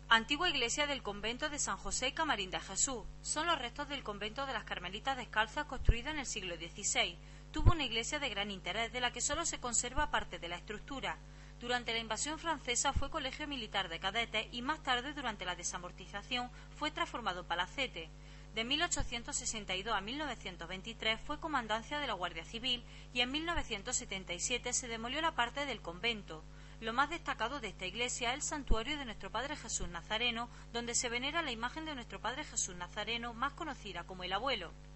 Antigua iglesia del convento de San José y Camarín de Jesús. Son los restos del convento de las Carmelitas Descalzas construido en el siglo XVI. Tuvo una iglesia de gran interés, de la que solo se conserva parte de la estructura. Durante la invasión francesa fue colegio militar de cadetes y más tarde, durante la desamortización, fue transformado en palacete. De 1862 a 1923 fue comandancia de la Guardia Civil y en 1977 se demolió la parte del convento. Lo más destacado de esta iglesia es el santuario de nuestro Padre Jesús Nazareno, donde se venera la imagen de nuestro Padre Jesús Nazareno, más conocida como el Abuelo.